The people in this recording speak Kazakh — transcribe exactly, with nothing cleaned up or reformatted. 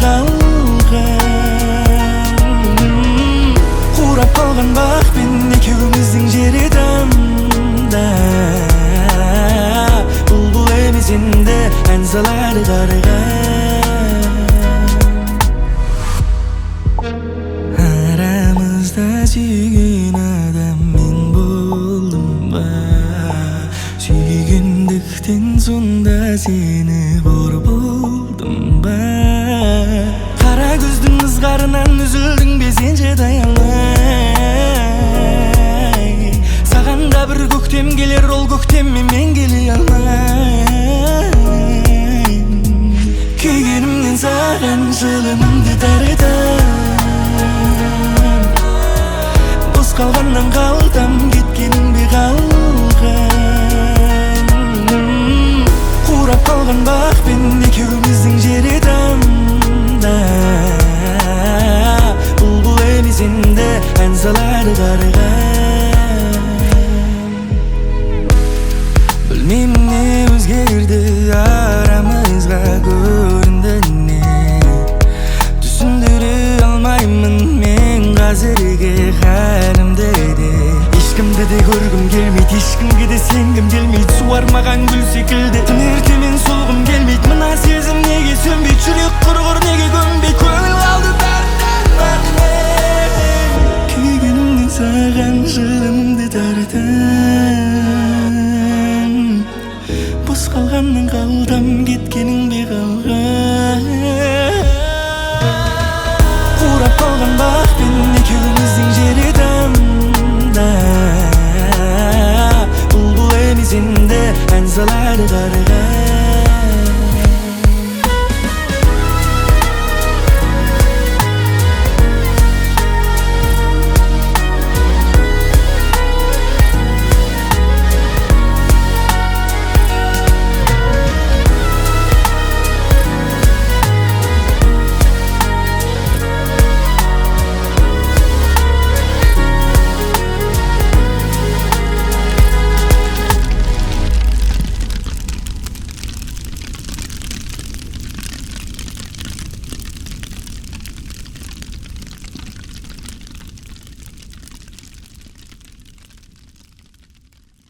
kalgan. Kurap kalgan bak ben ekөөбүздүн жери damda. Bulbul emizinde enzaları kargan. Aramızda sүйгөн adam men болдum ба. Сүйгөндүктөн сонда сени кор болдum ба. Кара көздүн ызгарынан үзүлдүң бе сен же даянбай. Саган да бир көктем келер, ол көктемме мен келе алмайм. Күйгөнүмдөн саган жылымымды тартам. Бос калгандан калтам, кеткениң бе калган. Курап калган бак мен экөөбүздүн жери damda. Булбул эмизинде энзалары карыган. Билмейм эмне өзгерди арамызга көрүндү эмне. Түшүндүрө алмаймын мен азыркы халимди. Эчкимди да көргүм келмейт, эчкимге да сенгим келмейт. Суармаган гүл секилди эрте мен солгум келмейт. Мына сезим неге сөнбөйт, жүрөк кургур неге көнбөйт. Көңүл калды дарттан күйгөнүмдөн саган жылымды тартам. Бос калгандан калтам, кеткениң бе калган. Курап калган бак мен экөөбүздүн жери damda. Булбул эмизинде энзалары карыган.